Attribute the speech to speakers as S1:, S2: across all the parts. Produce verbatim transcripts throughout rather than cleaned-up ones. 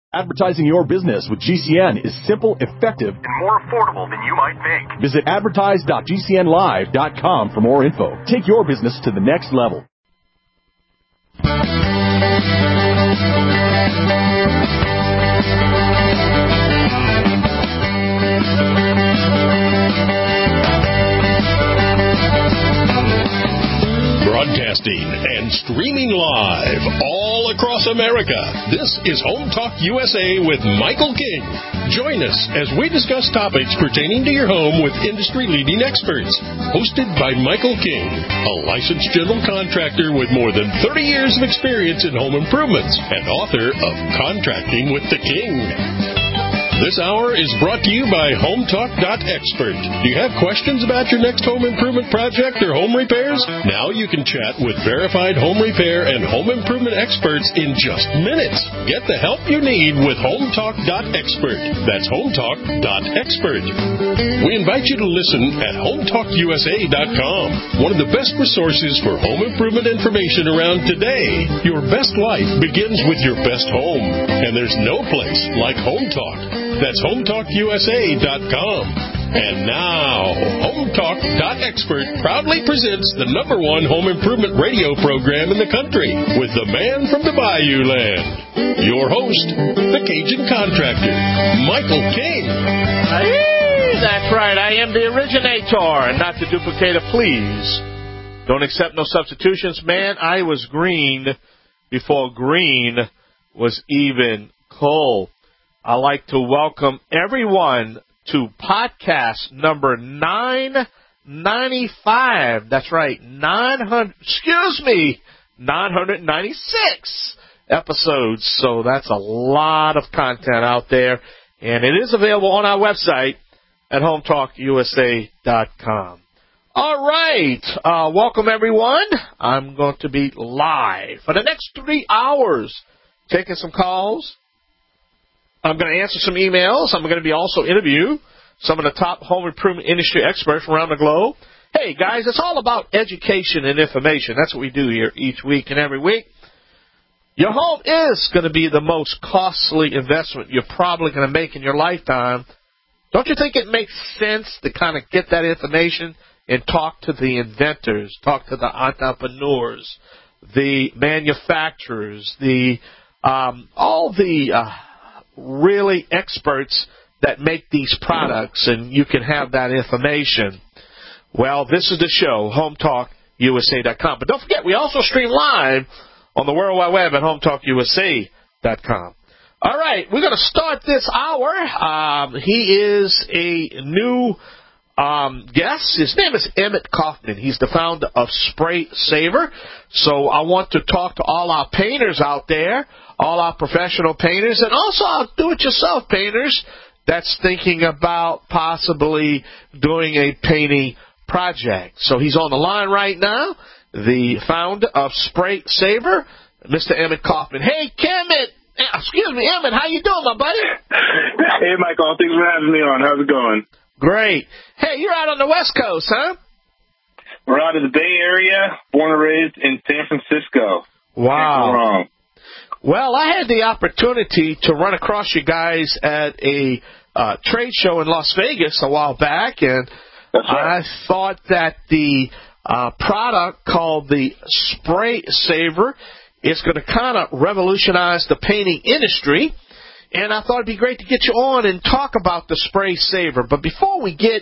S1: Advertising your business with G C N is simple, effective,
S2: and more affordable than you might think.
S1: Visit advertise dot g c n live dot com for more info. Take your business to the next level.
S3: Broadcasting and streaming live all across America. This is Home Talk U S A with Michael King. Join us as we discuss topics pertaining to your home with industry-leading experts. Hosted by Michael King, a licensed general contractor with more than thirty years of experience in home improvements and author of Contracting with the King. This hour is brought to you by Home Talk dot expert. Do you have questions about your next home improvement project or home repairs? Now you can chat with verified home repair and home improvement experts in just minutes. Get the help you need with Home Talk dot expert. That's Home Talk dot expert. We invite you to listen at Home Talk U S A dot com, one of the best resources for home improvement information around today. Your best life begins with your best home, and there's no place like Home Talk. That's Home Talk U S A dot com. And now, Home Talk dot expert proudly presents the number one home improvement radio program in the country with the man from the Bayou Land. Your host, the Cajun Contractor, Michael King.
S4: Hey, that's right. I am the originator, and not to duplicate a please. Don't accept no substitutions. Man, I was green before green was even cool. I'd like to welcome everyone to podcast number nine ninety-five. That's right, nine hundred, excuse me, nine hundred ninety-six episodes. So that's a lot of content out there. And it is available on our website at Home Talk U S A dot com. All right. Uh, welcome, everyone. I'm going to be live for the next three hours, taking some calls. I'm going to answer some emails. I'm going to be also interview some of the top home improvement industry experts around the globe. Hey, guys, it's all about education and information. That's what we do here each week and every week. Your home is going to be the most costly investment you're probably going to make in your lifetime. Don't you think it makes sense to kind of get that information and talk to the inventors, talk to the entrepreneurs, the manufacturers, the um, all the uh, really experts that make these products, and you can have that information. Well, this is the show, Home Talk U S A dot com. But don't forget, we also stream live on the World Wide Web at Home Talk U S A dot com. All right, we're going to start this hour. Um, he is a new um, guest. His name is Emmett Kaufman. He's the founder of Spray Saver. So I want to talk to all our painters out there, all our professional painters, and also our do-it-yourself painters that's thinking about possibly doing a painting project. So he's on the line right now, the founder of Spray Saver, Mister Emmett Kaufman. Hey, Emmett. Excuse me, Emmett, how you doing, my buddy?
S5: Hey, Michael. Thanks for having me on. How's it going?
S4: Great. Hey, you're out on the West Coast, huh?
S5: We're out of the Bay Area, born and raised in San Francisco.
S4: Wow.
S5: Wrong.
S4: Well, I had the opportunity to run across you guys at a uh, trade show in Las Vegas a while back, and
S5: That's right.
S4: I thought that the uh, product called the Spray Saver is going to kind of revolutionize the painting industry, and I thought it'd be great to get you on and talk about the Spray Saver. But before we get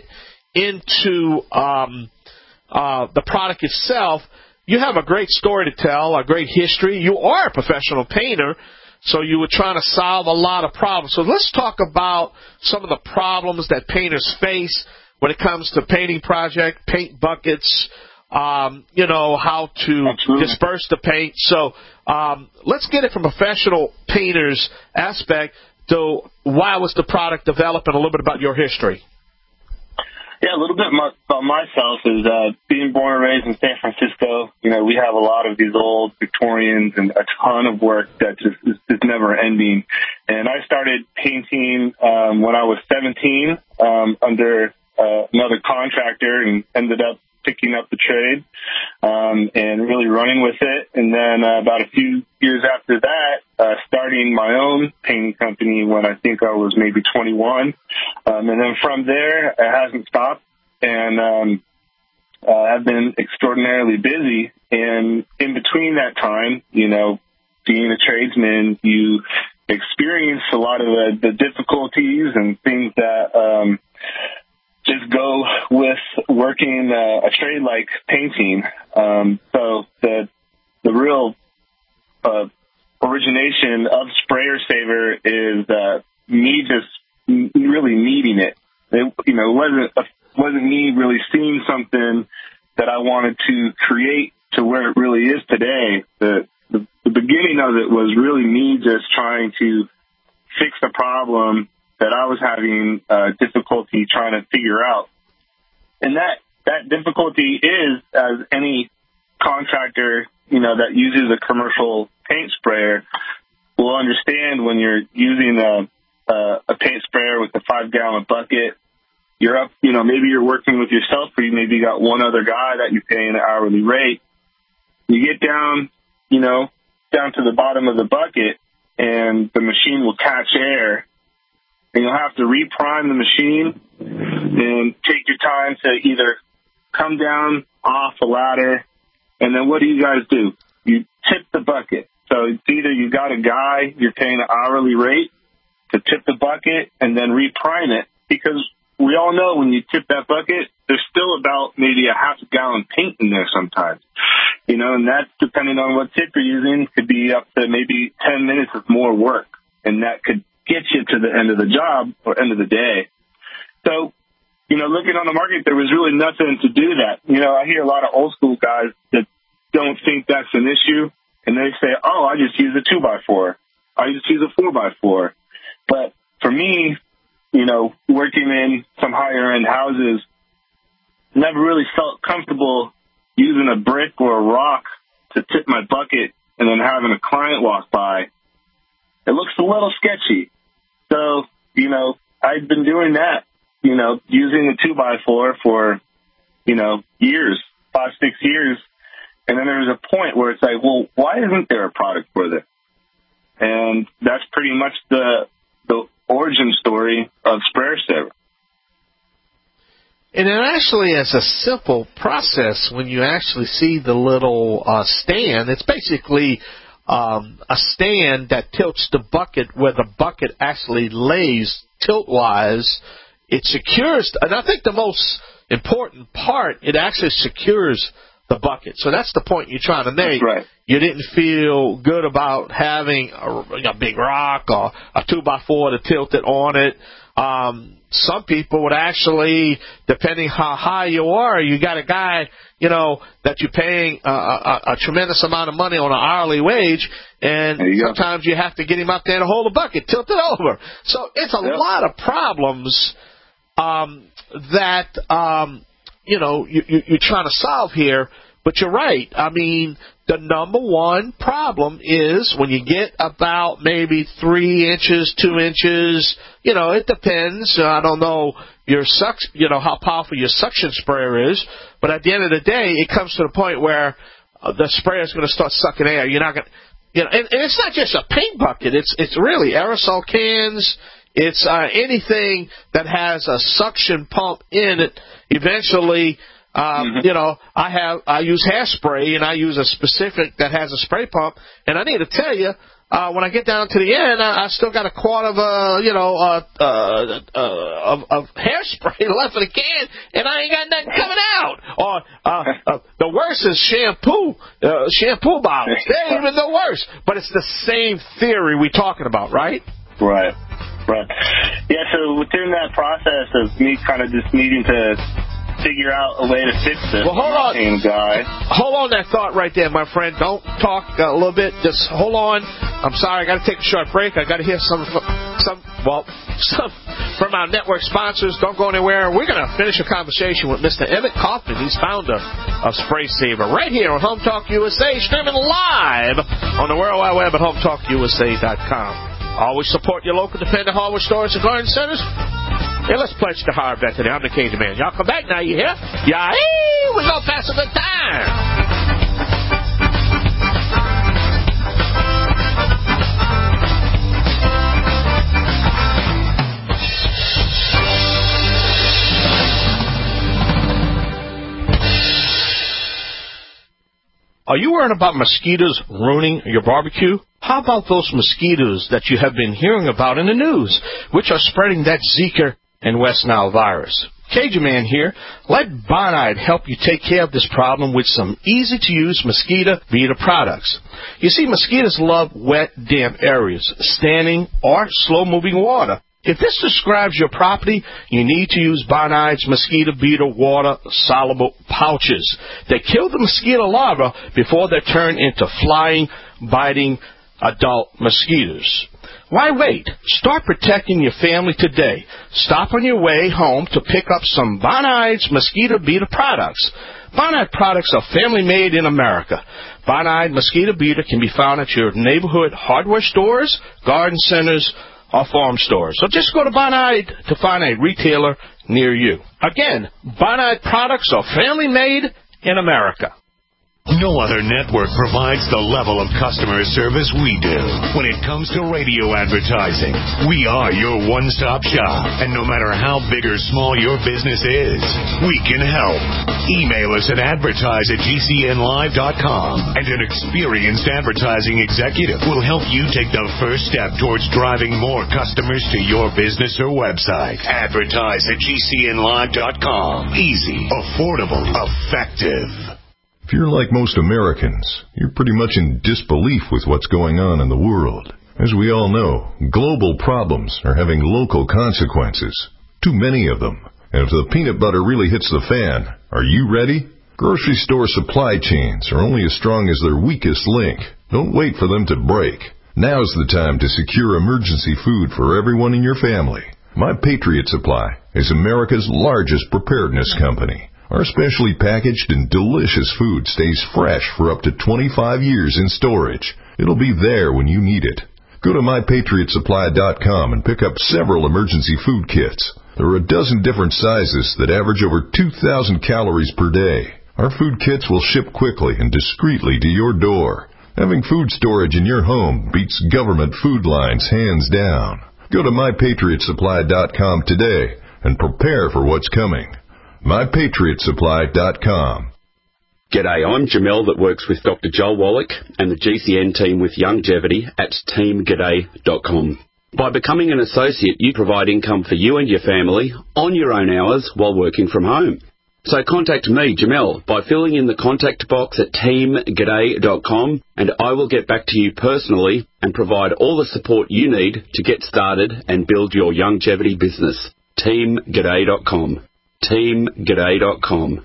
S4: into um, uh, the product itself, you have a great story to tell, a great history. You are a professional painter, so you were trying to solve a lot of problems. So let's talk about some of the problems that painters face when it comes to painting project, paint buckets, um, you know, how to
S5: Absolutely.
S4: disperse the paint. So um, let's get it from a professional painter's aspect to why was the product developed and a little bit about your history.
S5: Yeah, a little bit about myself is uh, being born and raised in San Francisco. You know, we have a lot of these old Victorians and a ton of work that just is, is never ending. And I started painting um, when I was seventeen um, under uh, another contractor and ended up picking up the trade um, and really running with it. And then uh, about a few years after that, uh, starting my own painting company when I think I was maybe twenty-one. Um, and then from there, it hasn't stopped. And um, uh, I've been extraordinarily busy. And in between that time, you know, being a tradesman, you experience a lot of the, the difficulties and things that um, just go with working uh, a trade like painting. Um, so the the real uh, origination of Sprayer Saver is uh, me just really needing it. It you know, wasn't a, wasn't me really seeing something that I wanted to create to where it really is today. The, the the beginning of it was really me just trying to fix a problem that I was having uh, difficulty trying to figure out. And that, that difficulty is, as any contractor, you know, that uses a commercial paint sprayer will understand when you're using a, a, a paint sprayer with a five gallon bucket, you're up, you know, maybe you're working with yourself or you maybe got one other guy that you're paying an hourly rate. You get down, you know, down to the bottom of the bucket and the machine will catch air. And you'll have to reprime the machine and take your time to either come down off a ladder. And then what do you guys do? You tip the bucket. So it's either you got a guy, you're paying an hourly rate to tip the bucket and then reprime it. Because we all know when you tip that bucket, there's still about maybe a half a gallon paint in there sometimes. You know, and that's depending on what tip you're using, could be up to maybe ten minutes of more work. And that could get you to the end of the job or end of the day. So, you know, looking on the market, there was really nothing to do that. You know, I hear a lot of old school guys that don't think that's an issue, and they say, oh, I just use a two by four. I just use a four by four. But for me, you know, working in some higher end houses, never really felt comfortable using a brick or a rock to tip my bucket and then having a client walk by. It looks a little sketchy. So, you know, I've been doing that, you know, using the two by four for, you know, years, five, six years. And then there was a point where it's like, well, why isn't there a product for this? And that's pretty much the the origin story of Sprayer Saver.
S4: And it actually is a simple process when you actually see the little uh, stand. It's basically um, a stand that tilts the bucket where the bucket actually lays tilt-wise. It secures, and I think the most important part, it actually secures the bucket. So that's the point you're trying to make.
S5: That's right.
S4: You didn't feel good about having a, a big rock or a two by four to tilt it on it. Um, some people would actually, depending how high you are, you got a guy, you know, that you're paying a, a, a tremendous amount of money on an hourly wage, and you sometimes go. You have to get him up there to hold the bucket, tilt it over. So it's a yep. lot of problems um, that, um, you know, you, you, you're trying to solve here. But you're right. I mean, the number one problem is when you get about maybe three inches, two inches, you know, it depends. I don't know your suck, you know, how powerful your suction sprayer is. But at the end of the day, it comes to the point where uh, the sprayer is going to start sucking air. You're not going to, you know, and, and it's not just a paint bucket. It's, it's really aerosol cans. It's uh, anything that has a suction pump in it eventually. Um, mm-hmm. You know, I have I use hairspray, and I use a specific that has a spray pump. And I need to tell you, uh, when I get down to the end, I, I still got a quart of uh, you know, uh, uh, uh, of, of hairspray left in the can, and I ain't got nothing coming out. Or uh, uh, the worst is shampoo, uh, shampoo bottles. They ain't even the worst, but it's the same theory we're talking about, right?
S5: Right. Right. Yeah. So within that process of me kind of just needing to figure out a way to fix it.
S4: Well, hold on.
S5: Guy.
S4: Hold on that thought right there, my friend. Don't talk a little bit. Just hold on. I'm sorry. I got to take a short break. I got to hear some, some, well, some from our network sponsors. Don't go anywhere. We're going to finish a conversation with Mister Emmett Kaufman. He's founder of Spray Saver right here on Home Talk U S A, streaming live on the World Wide Web at home talk U S A dot com. Always support your local dependent hardware stores and garden centers. Yeah, let's pledge to hire vet today. I'm the Cajun Man. Y'all come back now, you hear? Yeah, we're going to pass a good time. Are you worried about mosquitoes ruining your barbecue? How about those mosquitoes that you have been hearing about in the news, which are spreading that Zika and West Nile virus? Cajun Man here. Let Bonide help you take care of this problem with some easy-to-use mosquito beater products. You see, mosquitoes love wet, damp areas, standing or slow-moving water. If this describes your property, you need to use Bonide's mosquito beater water soluble pouches. They kill the mosquito larvae before they turn into flying, biting adult mosquitoes. Why wait? Start protecting your family today. Stop on your way home to pick up some Bonide's mosquito beater products. Bonide products are family-made in America. Bonide mosquito beater can be found at your neighborhood hardware stores, garden centers, or farm stores. So just go to Bonide to find a retailer near you. Again, Bonide products are family-made in America.
S6: No other network provides the level of customer service we do. When it comes to radio advertising, we are your one-stop shop. And no matter how big or small your business is, we can help. Email us at advertise at G C N live dot com, and an experienced advertising executive will help you take the first step towards driving more customers to your business or website. Advertise at G C N live dot com. Easy, affordable, effective.
S7: If you're like most Americans, you're pretty much in disbelief with what's going on in the world. As we all know, global problems are having local consequences. Too many of them. And if the peanut butter really hits the fan, are you ready? Grocery store supply chains are only as strong as their weakest link. Don't wait for them to break. Now's the time to secure emergency food for everyone in your family. My Patriot Supply is America's largest preparedness company. Our specially packaged and delicious food stays fresh for up to twenty-five years in storage. It'll be there when you need it. Go to my patriot supply dot com and pick up several emergency food kits. There are a dozen different sizes that average over two thousand calories per day. Our food kits will ship quickly and discreetly to your door. Having food storage in your home beats government food lines hands down. Go to my patriot supply dot com today and prepare for what's coming. my patriot supply dot com.
S8: G'day, I'm Jamel that works with Doctor Joel Wallach and the G C N team with Longevity at team g'day dot com. By becoming an associate, you provide income for you and your family on your own hours while working from home. So contact me, Jamel, by filling in the contact box at team g'day dot com, and I will get back to you personally and provide all the support you need to get started and build your longevity business. team g'day dot com. team g'day dot com.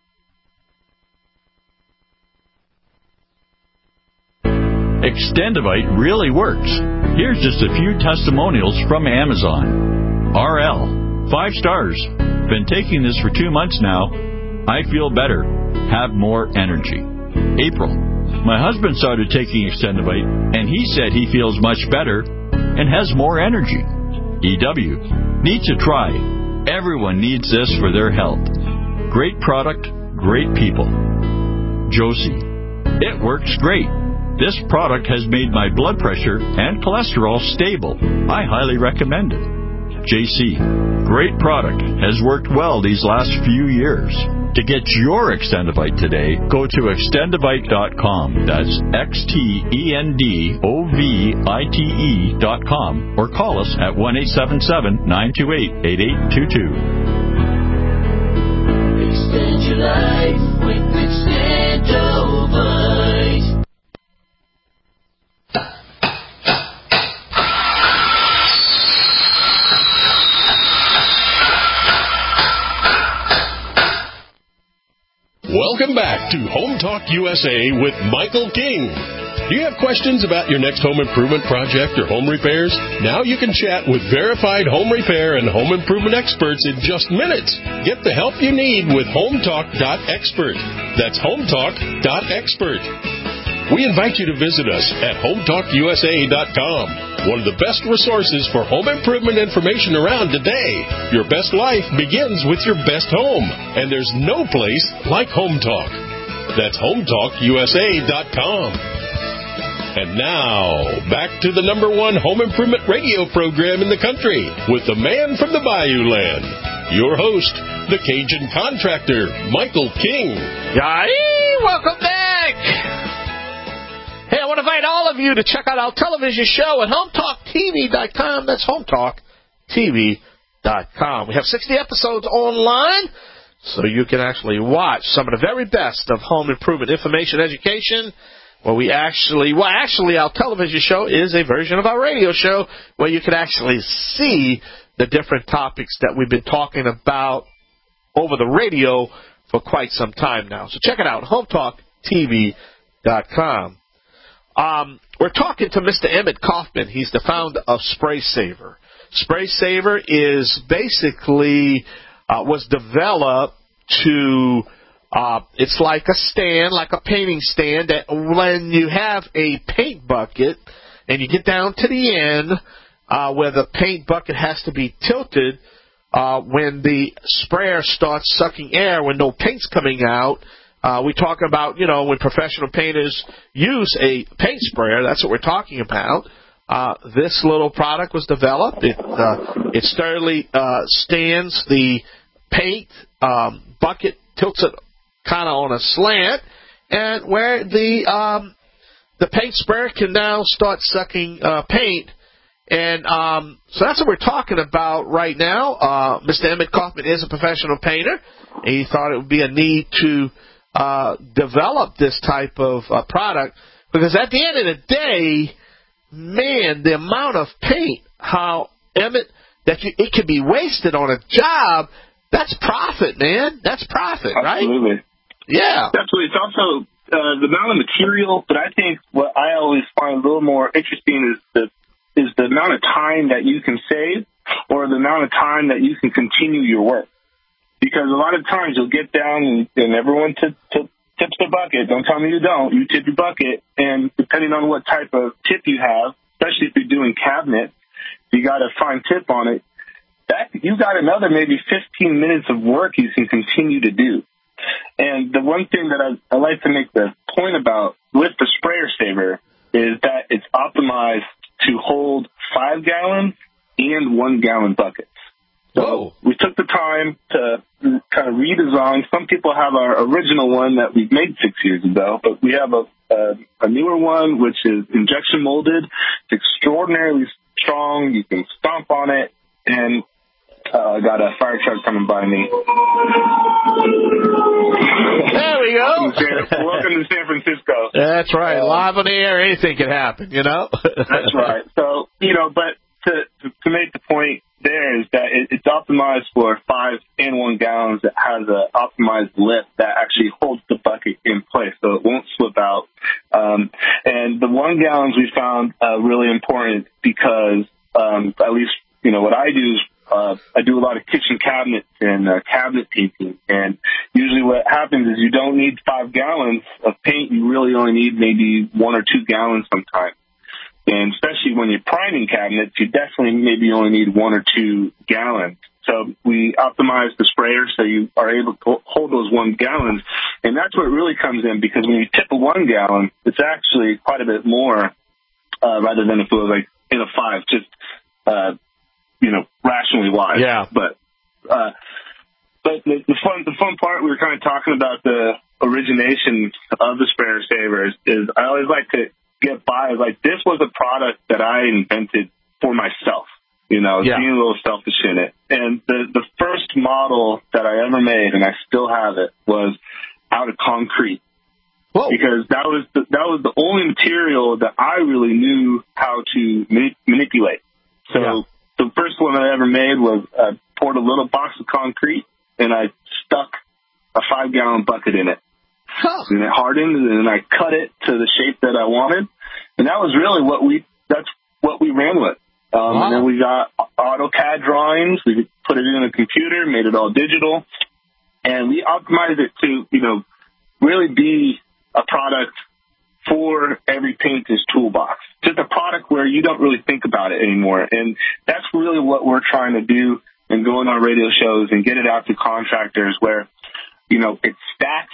S9: Extendivite really works. Here's just a few testimonials from Amazon. R L, five stars. Been taking this for two months now. I feel better. Have more energy. April, my husband started taking Extendivite, and he said he feels much better and has more energy. E W, need to try. Everyone needs this for their health. Great product, great people. Josie, it works great. This product has made my blood pressure and cholesterol stable. I highly recommend it. J C, great product. Has worked well these last few years. To get your Extendivite today, go to extendivite dot com. That's X T E N D O V I T E dot com. Or call us at one eight seven seven, nine two eight, eight eight two two.
S10: Extend your life with Extendivite.
S3: Welcome back to Home Talk U S A with Michael King. Do you have questions about your next home improvement project or home repairs? Now you can chat with verified home repair and home improvement experts in just minutes. Get the help you need with hometalk dot expert. That's hometalk dot expert. We invite you to visit us at home talk U S A dot com, one of the best resources for home improvement information around today. Your best life begins with your best home, and there's no place like Home Talk. That's home talk U S A dot com. And now, back to the number one home improvement radio program in the country with the man from the Bayou Land, your host, the Cajun contractor, Michael King.
S4: Yay! Welcome back! want to invite all of you to check out our television show at home talk T V dot com. That's home talk T V dot com. We have sixty episodes online, so you can actually watch some of the very best of home improvement information, education, where we actually, well, actually, our television show is a version of our radio show where you can actually see the different topics that we've been talking about over the radio for quite some time now. So check it out, home talk T V dot com. Um, we're talking to Mister Emmett Kaufman. He's the founder of Spray Saver. Spray Saver is basically, uh, was developed to, uh, it's like a stand, like a painting stand, that when you have a paint bucket and you get down to the end, uh, where the paint bucket has to be tilted, uh, when the sprayer starts sucking air, when no paint's coming out, Uh, we talk about, you know, when professional painters use a paint sprayer, that's what we're talking about. Uh, this little product was developed. It, uh, it sturdily uh, stands the paint um, bucket, tilts it kind of on a slant, and where the um, the paint sprayer can now start sucking uh, paint. And um, so that's what we're talking about right now. Uh, Mister Emmett Kaufman is a professional painter. And he thought it would be a need to Uh, develop this type of uh, product, because at the end of the day, man, the amount of paint, how, Emmett, that you, it could be wasted on a job, that's profit, man. That's profit, right?
S5: Absolutely. Yeah. Absolutely. It's also uh, the amount of material, but I think what I always find a little more interesting is the, is the amount of time that you can save, or the amount of time that you can continue your work. Because a lot of times you'll get down and, and everyone t- t- tips their bucket. Don't tell me you don't. You tip your bucket. And depending on what type of tip you have, especially if you're doing cabinet, you got a fine tip on it, that you got another maybe fifteen minutes of work you can continue to do. And the one thing that I, I like to make the point about with the Sprayer Saver is that it's optimized to hold five gallon and one gallon buckets. So
S4: Whoa.
S5: we took the time to kind of redesign. Some people have our original one that we made six years ago, but we have a, a, a newer one, which is injection molded. It's extraordinarily strong. You can stomp on it. And uh, I got a fire truck coming by me.
S4: There we go.
S5: Welcome to San, welcome to San Francisco.
S4: That's right.
S5: Um,
S4: Live on the air, anything can happen, you know?
S5: That's right. So, you know, but to, to, to make the point, there is that it, it's optimized for five and one gallons. That has an optimized lip that actually holds the bucket in place so it won't slip out. Um, and the one gallons we found uh, really important because um, at least, you know, what I do is uh, I do a lot of kitchen cabinets and uh, cabinet painting. And usually what happens is you don't need five gallons of paint. You really only need maybe one or two gallons sometimes. And especially when you're priming cabinets, you definitely maybe only need one or two gallons. So we optimize the sprayer so you are able to hold those one gallons. And that's where it really comes in, because when you tip a one gallon, it's actually quite a bit more uh, rather than if it was like in a five, just, uh, you know, rationally wise.
S4: Yeah.
S5: But, uh, but the, the fun, the fun part, we were kind of talking about the origination of the Sprayer Savers is I always like to get by. Like, this was a product that I invented for myself, you know, yeah. being a little selfish in it. And the, the first model that I ever made, and I still have it, was out of concrete. Whoa. Because that was the, that was the only material that I really knew how to mani- manipulate. So yeah. the first one I ever made was I poured a little box of concrete and I stuck a five gallon bucket in it. Huh. And it hardened, and then I cut it to the shape that I wanted. And that was really what we, that's what we ran with. Um, wow. And then we got AutoCAD drawings. We put it in a computer, made it all digital. And we optimized it to, you know, really be a product for every painter's toolbox. Just a product where you don't really think about it anymore. And that's really what we're trying to do and go on our radio shows and get it out to contractors where, you know, it stacks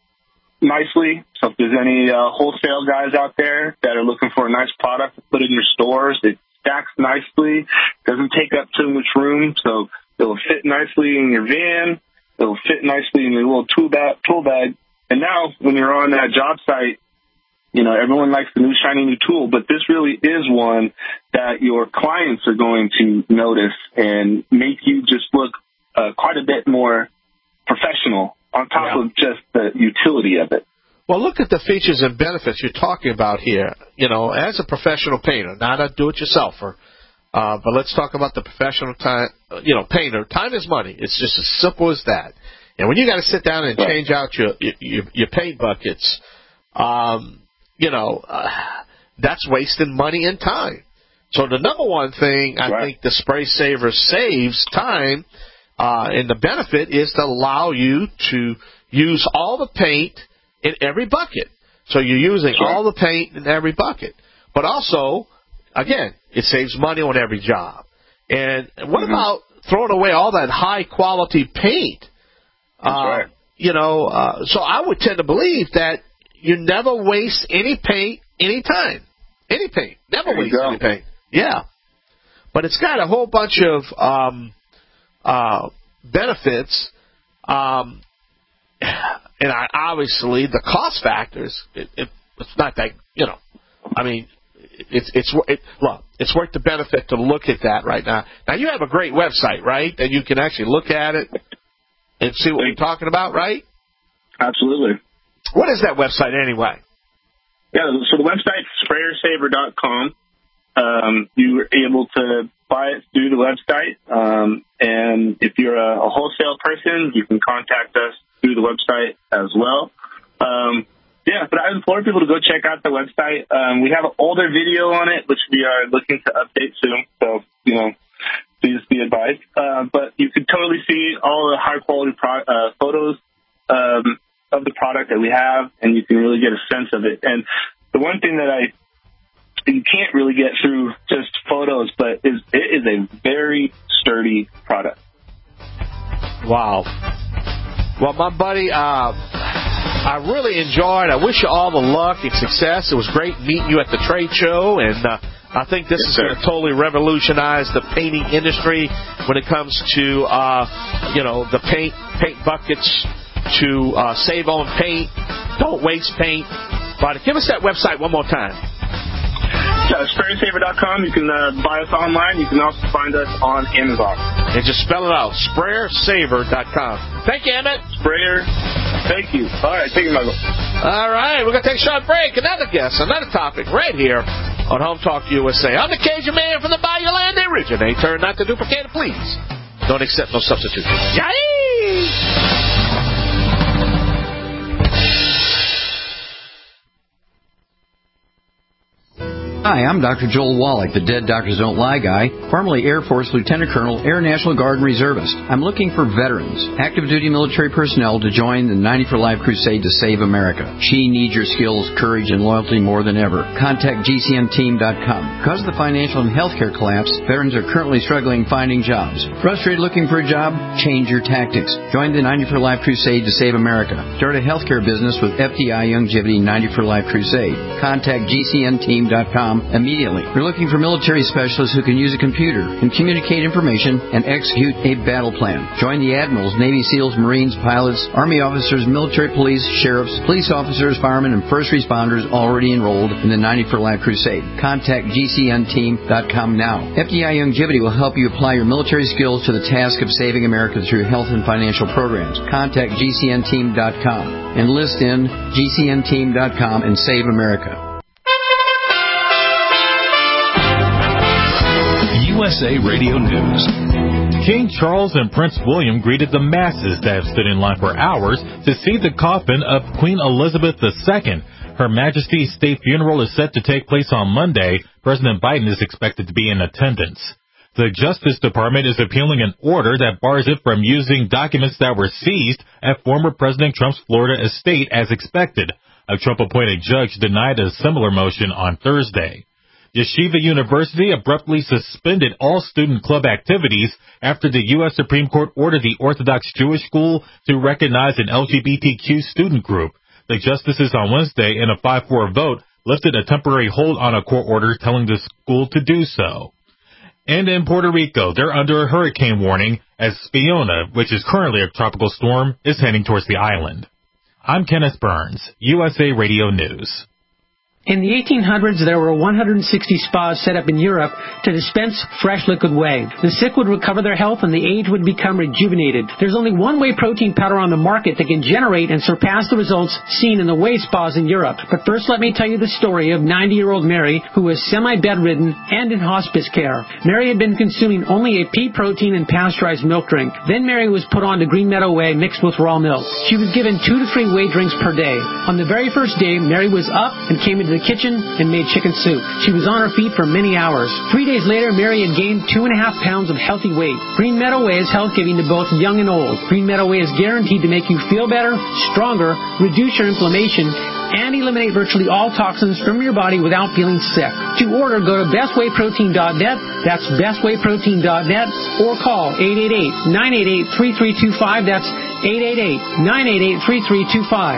S5: nicely. So if there's any uh, wholesale guys out there that are looking for a nice product to put in your stores, it stacks nicely, doesn't take up too much room, so it'll fit nicely in your van, it'll fit nicely in your little tool bag, tool bag. And now when you're on that job site, You know, everyone likes the new shiny new tool, but this really is one that your clients are going to notice and make you just look uh, quite a bit more professional on top yeah. of just the utility of it.
S4: Well, look at the features and benefits you're talking about here. You know, as a professional painter, not a do-it-yourselfer, uh, but let's talk about the professional time, you know, painter. Time is money. It's just as simple as that. And when you got to sit down and change out your your, your paint buckets, um, you know, uh, that's wasting money and time. So the number one thing I right. think the Spray Saver saves time, uh, and the benefit is to allow you to use all the paint in every bucket. So you're using sure. all the paint in every bucket. But also, again, it saves money on every job. And what mm-hmm. about throwing away all that high-quality paint?
S5: That's uh, right.
S4: You know, uh, so I would tend to believe that you never waste any paint any time. Any paint. Never
S5: there
S4: waste any paint. Yeah. But it's got a whole bunch of um, uh, benefits. Um, and I, obviously, the cost factors, it, it, it's not that, you know, I mean, it's, it's, it, well, it's worth the benefit to look at that right now. Now, you have a great website, right? And you can actually look at it and see what we're talking about, right?
S5: Absolutely.
S4: What is that website anyway?
S5: Yeah, so the website's sprayer saver dot com. Um, you're able to buy it through the website. Um, and if you're a, a wholesale person, you can contact us through the website as well. Um, yeah, but I implore people to go check out the website. Um, we have an older video on it, which we are looking to update soon. So, you know, please be advised. Uh, but you can totally see all the high-quality pro- uh, photos um, of the product that we have, and you can really get a sense of it. And the one thing that I you can't really get through just photos, but is it is a very sturdy product.
S4: Wow. Well, my buddy, uh, I really enjoyed. I wish you all the luck and success. It was great meeting you at the trade show, and uh, I think this yes, is going to totally revolutionize the painting industry when it comes to, uh, you know, the paint paint buckets to uh, save on paint, don't waste paint. But give us that website one more time.
S5: Uh, sprayer saver dot com. You can uh, buy us online. You can also find us on Amazon.
S4: And just spell it out, sprayer saver dot com. Thank you, Emmett.
S5: Sprayer. Thank you. All right, thank you, Michael.
S4: All right, we're going to take a short break. Another guest, another topic right here on Home Talk U S A. I'm the Cajun man from the Bayou Land, the originator, not to duplicate it, please. Don't accept no substitution. Yay!
S11: Hi, I'm Doctor Joel Wallach, the Dead Doctors Don't Lie guy, formerly Air Force Lieutenant Colonel, Air National Guard and Reservist. I'm looking for veterans, active duty military personnel to join the ninety for Life crusade to save America. She needs your skills, courage, and loyalty more than ever. Contact G C N team dot com. Because of the financial and healthcare collapse, veterans are currently struggling finding jobs. Frustrated looking for a job? Change your tactics. Join the ninety for Life crusade to save America. Start a healthcare business with F D I Youngevity ninety for Life crusade. Contact G C N team dot com immediately. We're looking for military specialists who can use a computer and communicate information and execute a battle plan. Join the admirals, Navy SEALs, Marines, pilots, Army officers, military police, sheriffs, police officers, firemen, and first responders already enrolled in the ninety for Life crusade. Contact G C N team dot com now. F D I Youngevity will help you apply your military skills to the task of saving America through health and financial programs. Contact G C N team dot com. Enlist in G C N team dot com and save America.
S12: U S A Radio News. King Charles and Prince William greeted the masses that have stood in line for hours to see the coffin of Queen Elizabeth the Second. Her Majesty's state funeral is set to take place on Monday. President Biden is expected to be in attendance. The Justice Department is appealing an order that bars it from using documents that were seized at former President Trump's Florida estate as expected. A Trump-appointed judge denied a similar motion on Thursday. Yeshiva University abruptly suspended all student club activities after the U S Supreme Court ordered the Orthodox Jewish School to recognize an L G B T Q student group. The justices on Wednesday, in a five four vote, lifted a temporary hold on a court order telling the school to do so. And in Puerto Rico, they're under a hurricane warning as Fiona, which is currently a tropical storm, is heading towards the island. I'm Kenneth Burns, U S A Radio News.
S13: In the eighteen hundreds, there were one hundred sixty spas set up in Europe to dispense fresh liquid whey. The sick would recover their health and the aged would become rejuvenated. There's only one whey protein powder on the market that can generate and surpass the results seen in the whey spas in Europe. But first, let me tell you the story of ninety-year-old Mary, who was semi-bedridden and in hospice care. Mary had been consuming only a pea protein and pasteurized milk drink. Then Mary was put on to Green Meadow Whey mixed with raw milk. She was given two to three whey drinks per day. On the very first day, Mary was up and came into the kitchen and made chicken soup. She was on her feet for many hours. Three days later, Mary had gained two and a half pounds of healthy weight. Green Meadow Whey is health-giving to both young and old. Green Meadow Whey is guaranteed to make you feel better, stronger, reduce your inflammation, and eliminate virtually all toxins from your body without feeling sick. To order, go to best whey protein dot net. That's best whey protein dot net, or call eight eight eight, nine eight eight, three three two five. That's eight eight eight, nine eight eight, three three two five.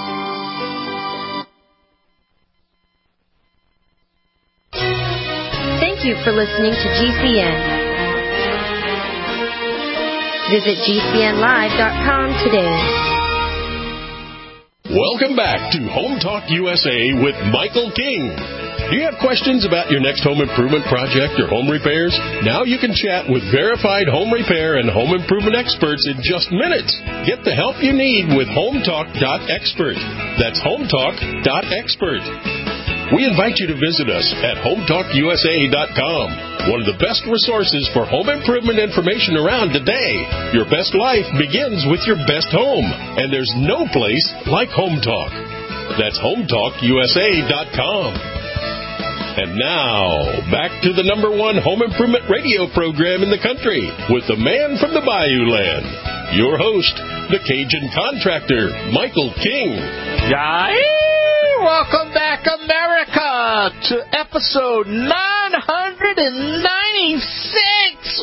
S14: Thank you for listening to G C N. Visit G C N live dot com today.
S3: Welcome back to Home Talk U S A with Michael King. Do you have questions about your next home improvement project or home repairs? Now you can chat with verified home repair and home improvement experts in just minutes. Get the help you need with home talk dot expert. That's home talk dot expert. We invite you to visit us at home talk U S A dot com, one of the best resources for home improvement information around today. Your best life begins with your best home, and there's no place like Home Talk. That's home talk U S A dot com. And now, back to the number one home improvement radio program in the country with the man from the Bayou Land, your host, the Cajun Contractor, Michael King.
S4: Yay! Welcome back, America, to episode nine hundred ninety-six.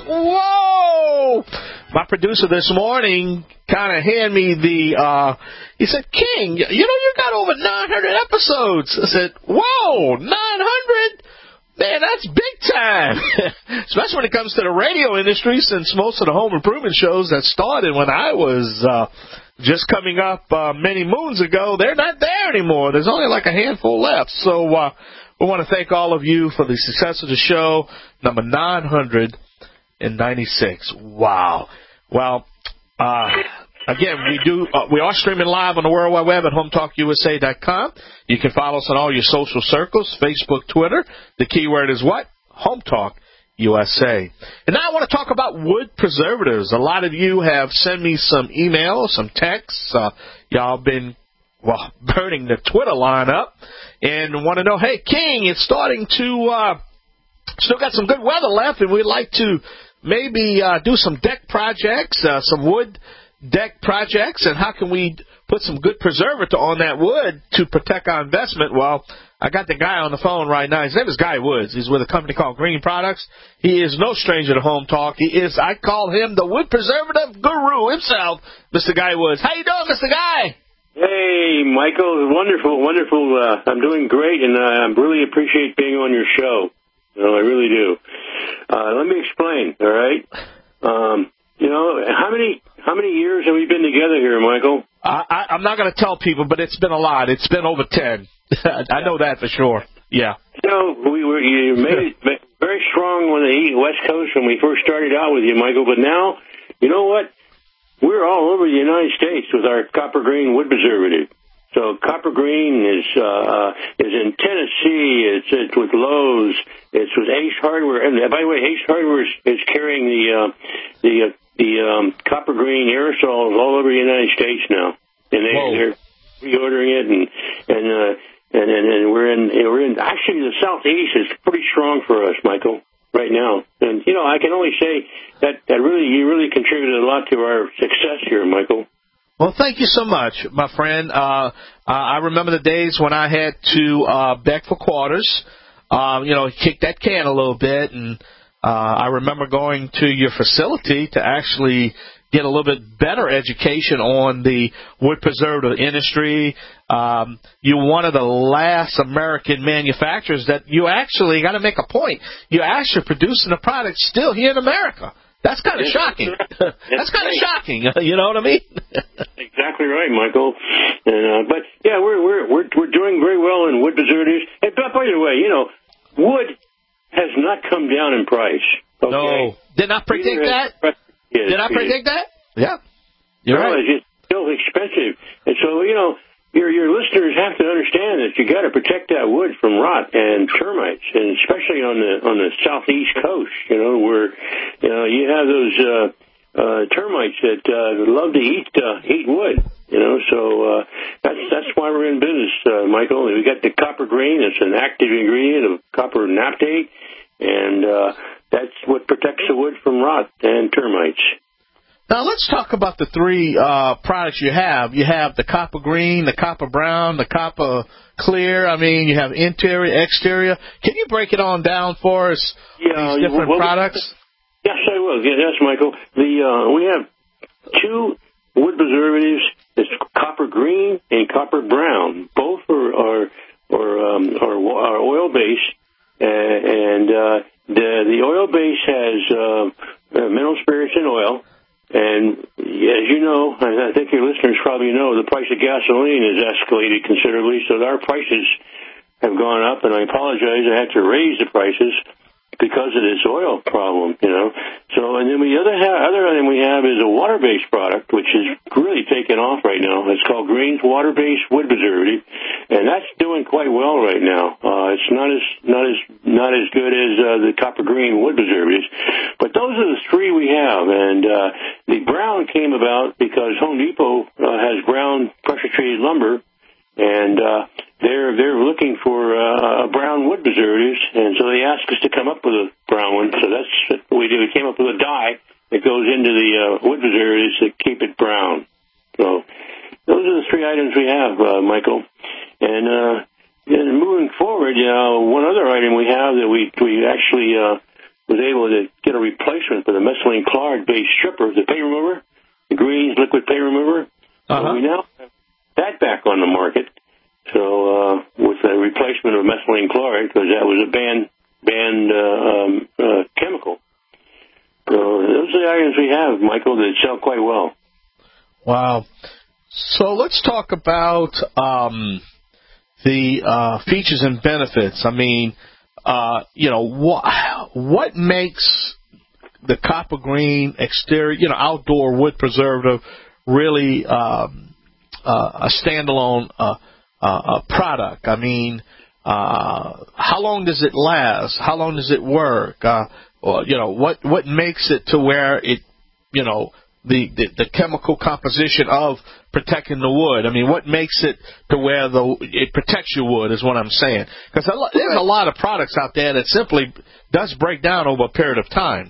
S4: Whoa! My producer this morning kind of handed me the, uh, he said, King, you know, you got over nine hundred episodes. I said, whoa, nine hundred? Man, that's big time. Especially when it comes to the radio industry, since most of the home improvement shows that started when I was uh, just coming up uh, many moons ago, they're not there anymore. There's only like a handful left. So uh, we want to thank all of you for the success of the show, number nine hundred ninety-six. Wow. Well, uh, again, we do. Uh, we are streaming live on the World Wide Web at home talk U S A dot com. You can follow us on all your social circles, Facebook, Twitter. The keyword is what? Home Talk U S A. And now I want to talk about wood preservatives. A lot of you have sent me some emails, some texts. Uh, y'all been, well, burning the Twitter line up and want to know, hey, King, it's starting to, uh, still got some good weather left, and we'd like to maybe uh, do some deck projects, uh, some wood deck projects, and how can we put some good preservative on that wood to protect our investment? Well, I got the guy on the phone right now. His name is Guy Woods. He's with a company called Green Products. He is no stranger to Home Talk. He is, I call him the wood preservative guru himself, Mister Guy Woods. How you doing, Mister Guy?
S15: Hey, Michael. Wonderful, wonderful. Uh, I'm doing great, and uh, I really appreciate being on your show. No, I really do. Uh, let me explain, all right? Um, you know, how many how many years have we been together here, Michael?
S4: I, I, I'm not going to tell people, but it's been a lot. It's been over ten. I know that for sure. Yeah.
S15: You know, we were you made it very strong on the West Coast when we first started out with you, Michael. But now, you know what? We're all over the United States with our copper green wood preservative. So Copper Green is uh, is in Tennessee. It's, it's with Lowe's. It's with Ace Hardware. And by the way, Ace Hardware is, is carrying the uh, the uh, the um, Copper Green aerosols all over the United States now, and they, they're reordering it. And and, uh, and and and we're in we're in actually the Southeast is pretty strong for us, Michael, right now. And you know, I can only say that that really you really contributed a lot to our success here, Michael.
S4: Well, thank you so much, my friend. Uh, I remember the days when I had to uh, beg for quarters, uh, you know, kick that can a little bit. And uh, I remember going to your facility to actually get a little bit better education on the wood preservative industry. Um, you're one of the last American manufacturers that you actually got to make a point. You're actually producing the product still here in America. That's kind of shocking. That's kind of shocking. You know what I mean?
S15: Exactly right, Michael. And, uh, but yeah, we're we're we're we're doing very well in wood preservatives. And by the way, you know, wood has not come down in price. Okay?
S4: No, did not predict that.
S15: Yes,
S4: did I predict that? Yeah, you're
S15: no,
S4: right.
S15: It's still expensive, and so you know. Your your listeners have to understand that you got to protect that wood from rot and termites, and especially on the on the southeast coast. You know where you know you have those uh, uh, termites that uh, love to eat uh, eat wood. You know, so uh, that's that's why we're in business, uh, Michael. We got the copper green. It's an active ingredient of copper naphtate, and uh, that's what protects the wood from rot and termites.
S4: Now, let's talk about the three uh, products you have. You have the copper green, the copper brown, the copper clear. I mean, you have interior, exterior. Can you break it on down for us,
S15: yeah,
S4: these different
S15: well,
S4: products?
S15: Yes, I will. Yes, Michael. The uh, we have two wood preservatives. It's copper green and copper brown. Both are are, are, um, are, are oil-based, uh, and uh, the, the oil base has uh, mineral spirits and oil. And as you know, and I think your listeners probably know, the price of gasoline has escalated considerably, so our prices have gone up, and I apologize, I had to raise the prices because of this oil problem, you know. So, and then the other ha- other item we have is a water-based product, which is really taking off right now. It's called Green's Water-Based Wood Preservative, and that's doing quite well right now. Uh, it's not as not as not as good as uh, the copper green wood preservatives, but those are the three we have. And uh, the brown came about because Home Depot uh, has brown pressure-treated lumber, and uh, they're they're looking for uh, brown wood preservatives, and so they asked us to come up with a brown one. So that's what we did. We came up with a dye that goes into the uh, wood preservatives to keep it brown. So those are the three items we have, uh, Michael. And, uh, and moving forward, you know, one other item we have that we we actually uh, was able to get a replacement for the methylene chloride-based stripper, the paint remover, the Green's liquid paint remover.
S4: Uh-huh.
S15: So we now have that back on the market. So uh, with the replacement of methylene chloride, because that was a banned banned uh, um, uh, chemical. So those are the items we have, Michael, that sell quite well.
S4: Wow. So let's talk about um, the uh, features and benefits. I mean, uh, you know, what what makes the copper green exterior, you know, outdoor wood preservative really um, uh, a standalone uh, uh, product? I mean, uh, how long does it last? How long does it work? Uh, or, you know, what what makes it to where it, you know, the, the the chemical composition of protecting the wood? I mean, what makes it to where the it protects your wood is what I'm saying. Because there's a lot of products out there that simply does break down over a period of time.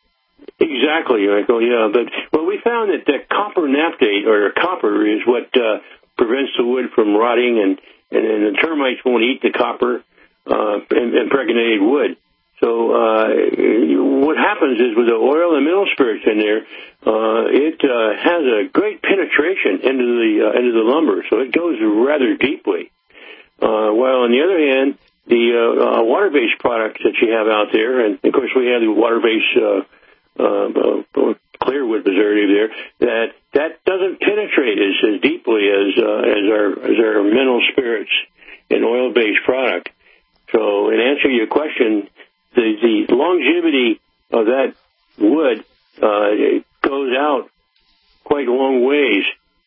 S15: Exactly, Michael. Yeah, but well, we found that the copper naphtate or copper is what uh, prevents the wood from rotting, and, and and the termites won't eat the copper uh, and impregnated wood. So uh, what happens is with the oil and mineral spirits in there, uh, it uh, has a great penetration into the uh, into the lumber, so it goes rather deeply. Uh, while on the other hand, the uh, uh, water-based products that you have out there, and of course we have the water-based uh, uh, uh, clear wood preservative there, that that doesn't penetrate as, as deeply as uh, as our as our mineral spirits and oil-based product. So, in answer to your question, The, the longevity of that wood uh, it goes out quite a long ways,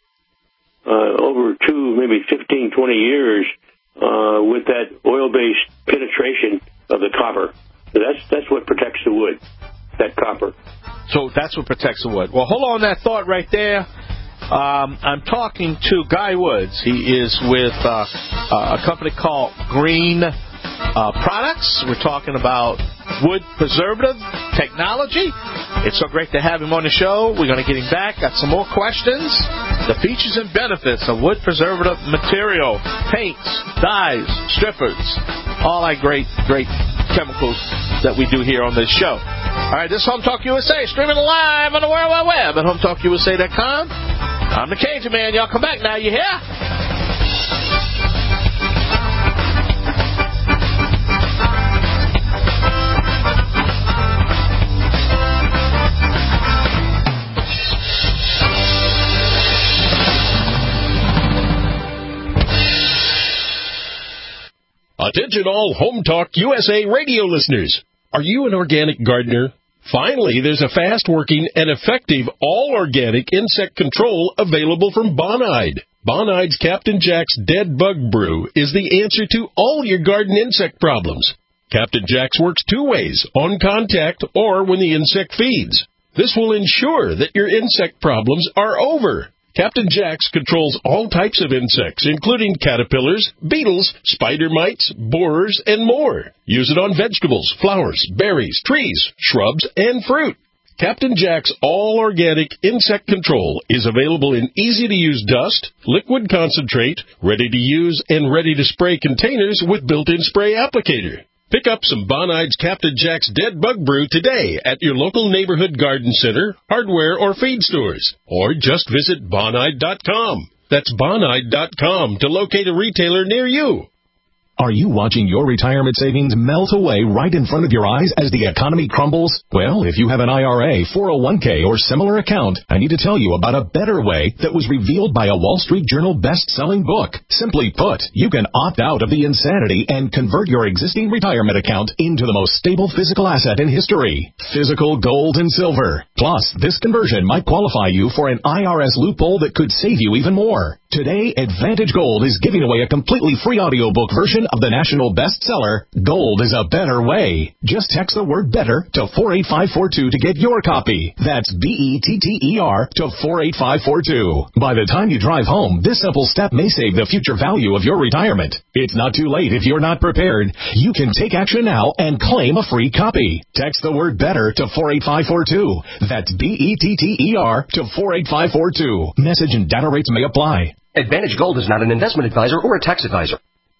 S15: uh, over two, maybe fifteen, twenty years, uh, with that oil-based penetration of the copper. So that's that's what protects the wood, that copper.
S4: So that's what protects the wood. Well, hold on that thought right there. Um, I'm talking to Guy Woods. He is with uh, uh, a company called Green Uh, products. We're talking about wood preservative technology. It's so great to have him on the show. We're going to get him back. Got some more questions. The features and benefits of wood preservative material, paints, dyes, strippers, all that great, great chemicals that we do here on this show. All right, this is Home Talk U S A, streaming live on the World Wide Web at home talk u s a dot com. I'm the Cajun Man. Y'all come back now. You hear?
S3: Attention all Home Talk U S A radio listeners. Are you an organic gardener? Finally, there's a fast-working and effective all-organic insect control available from Bonide. Bonide's Captain Jack's Dead Bug Brew is the answer to all your garden insect problems. Captain Jack's works two ways, on contact or when the insect feeds. This will ensure that your insect problems are over. Captain Jack's controls all types of insects, including caterpillars, beetles, spider mites, borers, and more. Use it on vegetables, flowers, berries, trees, shrubs, and fruit. Captain Jack's all-organic insect control is available in easy-to-use dust, liquid concentrate, ready-to-use and ready-to-spray containers with built-in spray applicator. Pick up some Bonide's Captain Jack's Dead Bug Brew today at your local neighborhood garden center, hardware, or feed stores. Or just visit Bonide dot com. That's Bonide dot com to locate a retailer near you.
S1: Are you watching your retirement savings melt away right in front of your eyes as the economy crumbles? Well, if you have an I R A, four oh one k, or similar account, I need to tell you about a better way that was revealed by a Wall Street Journal best-selling book. Simply put, you can opt out of the insanity and convert your existing retirement account into the most stable physical asset in history, physical gold and silver. Plus, this conversion might qualify you for an I R S loophole that could save you even more. Today, Advantage Gold is giving away a completely free audiobook version of the national bestseller, Gold is a Better Way. Just text the word better to four eight five four two to get your copy. That's B E T T E R to four eight five four two. By the time you drive home, this simple step may save the future value of your retirement. It's not too late if you're not prepared. You can take action now and claim a free copy. Text the word better to four eight five four two. That's B E T T E R to four eight five four two. Message and data rates may apply.
S16: Advantage Gold is not an investment advisor or a tax advisor.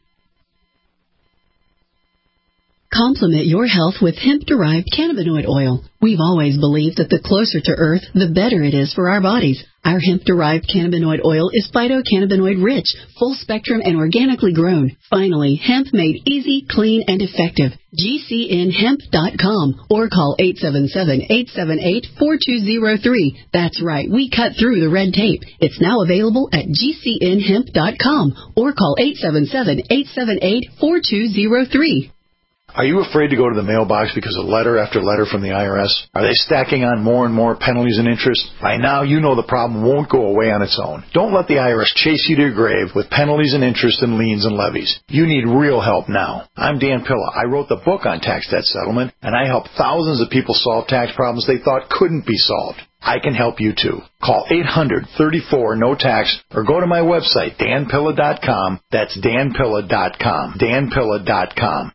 S17: Complement your health with hemp-derived cannabinoid oil. We've always believed that the closer to Earth, the better it is for our bodies. Our hemp-derived cannabinoid oil is phytocannabinoid-rich, full-spectrum, and organically grown. Finally, hemp made easy, clean, and effective. G C N hemp dot com or call eight seven seven, eight seven eight, four two zero three. That's right, we cut through the red tape. It's now available at G C N hemp dot com or call eight seven seven, eight seven eight, four two zero three.
S18: Are you afraid to go to the mailbox because of letter after letter from the I R S? Are they stacking on more and more penalties and interest? By now, you know the problem won't go away on its own. Don't let the I R S chase you to your grave with penalties and interest and liens and levies. You need real help now. I'm Dan Pilla. I wrote the book on tax debt settlement, and I help thousands of people solve tax problems they thought couldn't be solved. I can help you too. Call eight hundred, thirty-four, no tax or go to my website, dan pilla dot com. That's dan pilla dot com. dan pilla dot com.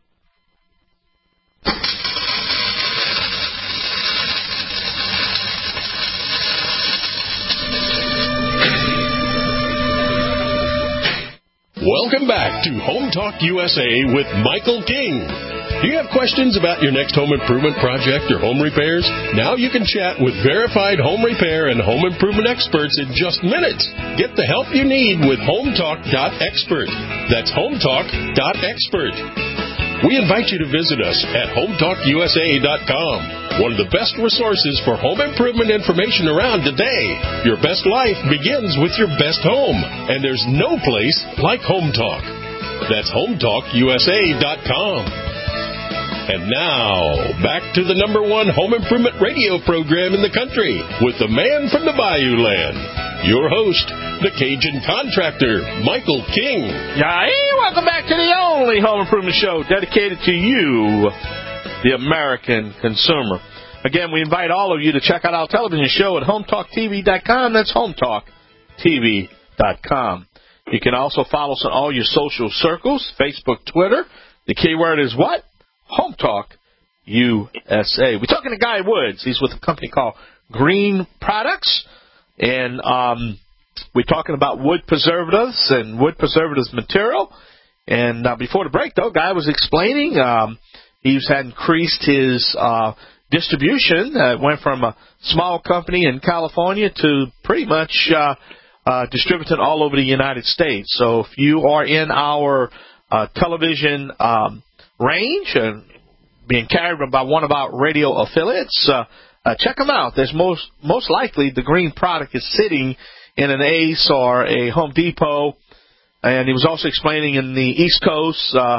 S3: Welcome back to Home Talk U S A with Michael King. Do you have questions about your next home improvement project or home repairs? Now you can chat with verified home repair and home improvement experts in just minutes. Get the help you need with home talk dot expert. That's home talk dot expert. We invite you to visit us at home talk U S A dot com, one of the best resources for home improvement information around today. Your best life begins with your best home, and there's no place like Home Talk. That's home talk U S A dot com. And now, back to the number one home improvement radio program in the country with the man from the Bayou Land, your host, the Cajun contractor, Michael King.
S4: Yeah, hey, welcome back to the only home improvement show dedicated to you, the American consumer. Again, we invite all of you to check out our television show at home talk T V dot com. That's home talk T V dot com. You can also follow us on all your social circles, Facebook, Twitter. The keyword is what? Home Talk U S A. We're talking to Guy Woods. He's with a company called Green Products. And um, we're talking about wood preservatives and wood preservatives material. And uh, before the break, though, Guy was explaining um, he's had increased his uh, distribution. Uh, it went from a small company in California to pretty much uh, uh, distributed all over the United States. So if you are in our uh, television um range and being carried by one of our radio affiliates, uh, uh, check them out. There's most most likely the green product is sitting in an Ace or a Home Depot, and he was also explaining in the East Coast, uh,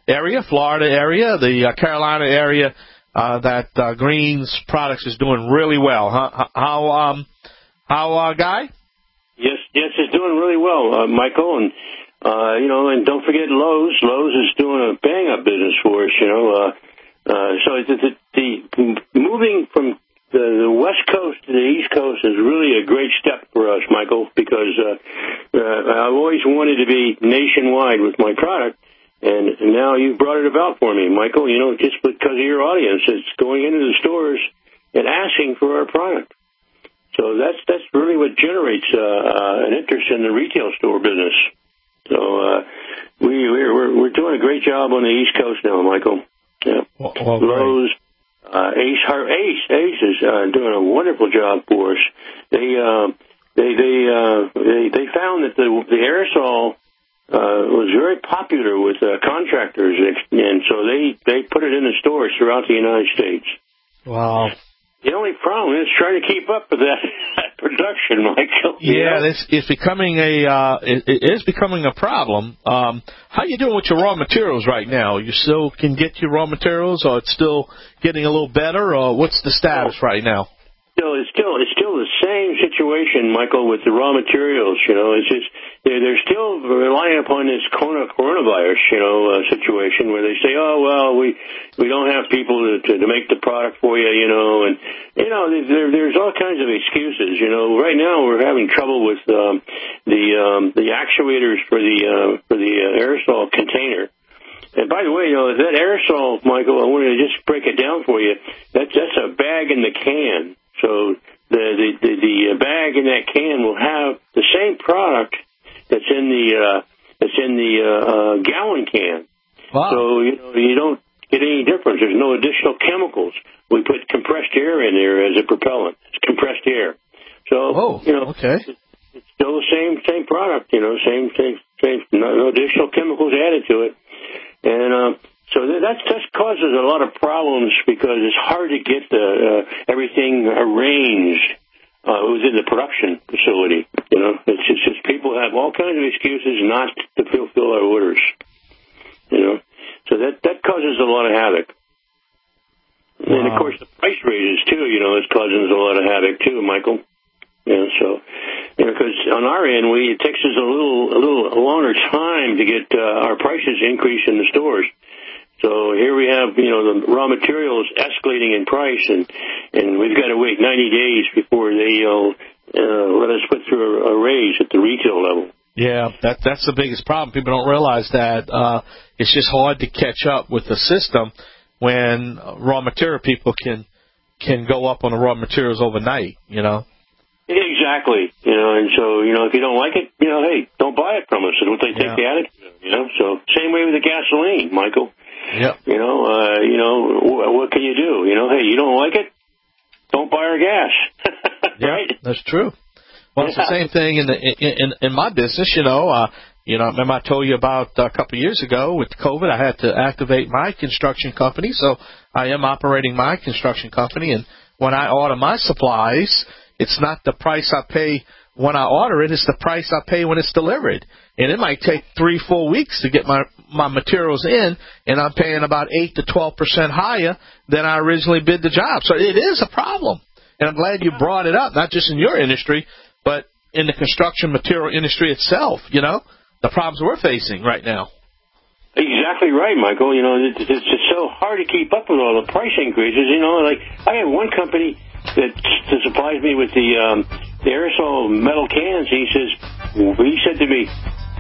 S4: area, Florida area, the uh, Carolina area, uh, that uh, Green's Products is doing really well. Huh? How, um, how, uh, Guy?
S15: Yes, yes, it's doing really well, uh, Michael, and uh, you know, and don't forget Lowe's. Lowe's is doing a bang-up business for us. You know, uh, uh, so the, the, the moving from the, the West Coast to the East Coast is really a great step for us, Michael, because uh, uh, I've always wanted to be nationwide with my product. And now you've brought it about for me, Michael, you know, just because of your audience. It's going into the stores and asking for our product. So that's that's really what generates uh, uh, an interest in the retail store business. So uh, we, we're, we're we're doing a great job on the East Coast now, Michael. Yeah.
S4: Well, well,
S15: Lowe's, uh, Ace, Ace, Ace is uh, doing a wonderful job for us. They uh, they they, uh, they they found that the the aerosol Uh, was very popular with uh, contractors, and so they, they put it in the stores throughout the United States.
S4: Wow.
S15: The only problem is trying to keep up with that, that production, Michael.
S4: Yeah, it's, it's becoming a uh, it, it is becoming a problem. Um, how you doing with your raw materials right now? You still can get your raw materials, or it's still getting a little better, or what's the status oh. right now?
S15: Still, it's still it's still the same situation, Michael, with the raw materials. You know, it's just they're, they're still relying upon this coronavirus, you know, uh, situation where they say, oh well, we we don't have people to, to to make the product for you, you know, and you know, there, there's all kinds of excuses. You know, right now we're having trouble with um, the um, the actuators for the uh, for the uh, aerosol container. And by the way, you know, that aerosol, Michael, I wanted to just break it down for you. That's that's a bag in the can. So the, the the the bag in that can will have the same product that's in the uh, that's in the uh, uh, gallon can.
S4: Wow.
S15: So you know you don't get any difference. There's no additional chemicals. We put compressed air in there as a propellant. It's compressed air. So
S4: oh,
S15: you know,
S4: okay.
S15: it's, it's still the same same product. You know, same same same no, no additional chemicals added to it, and. Um, So that that causes a lot of problems because it's hard to get the, uh, everything arranged uh, within the production facility. You know, it's just, it's just people have all kinds of excuses not to fulfill our orders. You know, so that that causes a lot of havoc. Wow. And of course, the price raises too. You know, it's causing us a lot of havoc too, Michael. You know, so you know, because on our end, we it takes us a little a little longer time to get uh, our prices increased in the stores. So here we have, you know, the raw materials escalating in price, and, and we've got to wait ninety days before they uh, uh, let us put through a, a raise at the retail level.
S4: Yeah, that that's the biggest problem. People don't realize that uh, it's just hard to catch up with the system when raw material people can can go up on the raw materials overnight, you know.
S15: Exactly, you know, and so, you know, if you don't like it, you know, hey, don't buy it from us. And what they take
S4: yeah.
S15: the attitude, you know. So same way with the gasoline, Michael.
S4: Yeah.
S15: You know, uh, you know, w- what can you do? You know, hey, you don't like it? Don't buy our gas.
S4: Right? Yeah, that's true. Well,
S15: yeah.
S4: It's the same thing in the in, in, in my business. You know, uh, you know, remember I told you about uh, a couple of years ago with COVID, I had to activate my construction company. So I am operating my construction company, and when I order my supplies, it's not the price I pay when I order it, it's the price I pay when it's delivered. And it might take three, four weeks to get my, my materials in, and I'm paying about eight to twelve percent higher than I originally bid the job. So it is a problem. And I'm glad you brought it up, not just in your industry, but in the construction material industry itself, you know, the problems we're facing right now.
S15: Exactly right, Michael. You know, it's, it's just so hard to keep up with all the price increases. You know, like I have one company that, that supplies me with the um, the aerosol metal cans. He says, he said to me,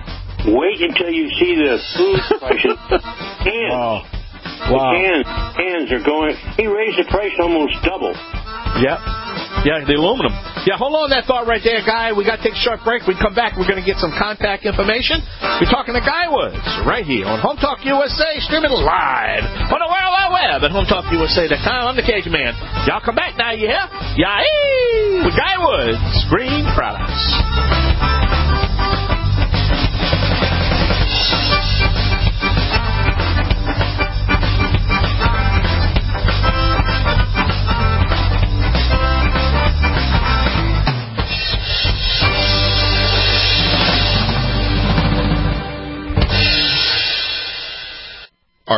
S15: wait until you see the food prices. Cans.
S4: Wow.
S15: The
S4: Wow.
S15: cans, cans are going. He raised the price almost double.
S4: Yep. Yeah, the aluminum. Yeah, hold on that thought right there, Guy. We got to take a short break. We come back, we're going to get some contact information. We're talking to Guy Woods right here on Home Talk U S A, streaming live on the World Wide Web at home talk U S A dot com. I'm the Cajun Man. Y'all come back now, you hear? Yahee! With Guy Woods, Green Products.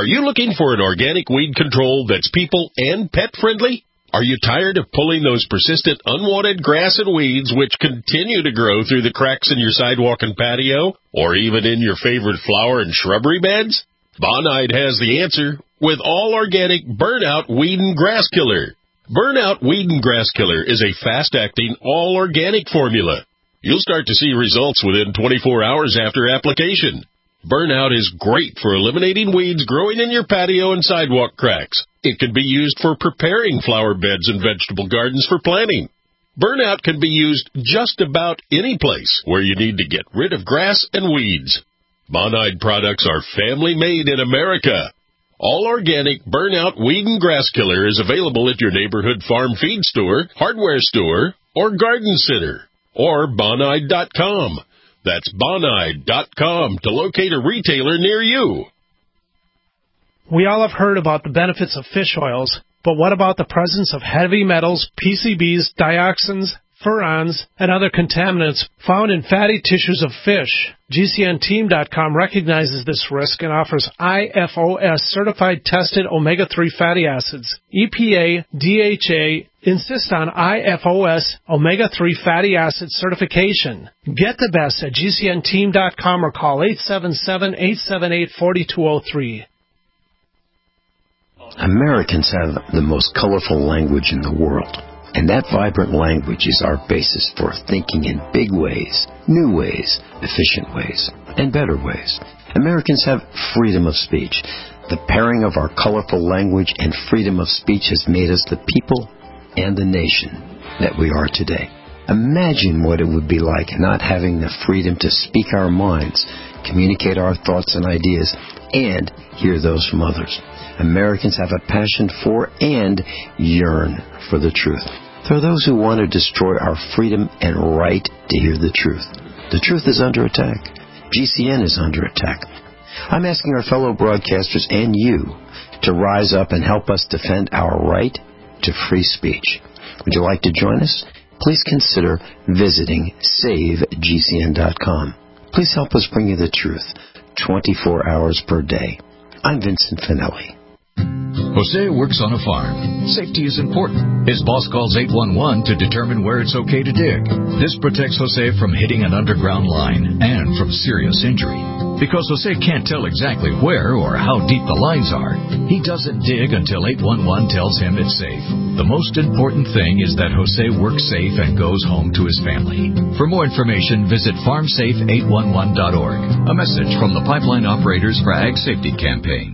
S3: Are you looking for an organic weed control that's people and pet friendly? Are you tired of pulling those persistent unwanted grass and weeds which continue to grow through the cracks in your sidewalk and patio, or even in your favorite flower and shrubbery beds? Bonide has the answer with all organic Burnout Weed and Grass Killer. Burnout Weed and Grass Killer is a fast-acting, all-organic formula. You'll start to see results within twenty-four hours after application. Burnout is great for eliminating weeds growing in your patio and sidewalk cracks. It can be used for preparing flower beds and vegetable gardens for planting. Burnout can be used just about any place where you need to get rid of grass and weeds. Bonide products are family-made in America. All organic Burnout Weed and Grass Killer is available at your neighborhood farm feed store, hardware store, or garden center, or bonide dot com. That's bonide dot com to locate a retailer near you.
S19: We all have heard about the benefits of fish oils, but what about the presence of heavy metals, P C Bs, dioxins, furans, and other contaminants found in fatty tissues of fish? G C N team dot com recognizes this risk and offers I F O S-certified tested omega three fatty acids. E P A, D H A insist on I F O S omega three fatty acid certification. Get the best at G C N team dot com or call eight seven seven, eight seven eight, four two zero three.
S20: Americans have the most colorful language in the world. And that vibrant language is our basis for thinking in big ways, new ways, efficient ways, and better ways. Americans have freedom of speech. The pairing of our colorful language and freedom of speech has made us the people and the nation that we are today. Imagine what it would be like not having the freedom to speak our minds, communicate our thoughts and ideas, and hear those from others. Americans have a passion for and yearn for the truth. There are those who want to destroy our freedom and right to hear the truth. The truth is under attack. G C N is under attack. I'm asking our fellow broadcasters and you to rise up and help us defend our right to free speech. Would you like to join us? Please consider visiting save G C N dot com. Please help us bring you the truth twenty-four hours per day. I'm Vincent Finelli.
S21: Jose works on a farm. Safety is important. His boss calls eight one one to determine where it's okay to dig. This protects Jose from hitting an underground line and from serious injury. Because Jose can't tell exactly where or how deep the lines are, he doesn't dig until eight one one tells him it's safe. The most important thing is that Jose works safe and goes home to his family. For more information, visit farm safe eight one one dot org. A message from the Pipeline Operators for Ag Safety Campaign.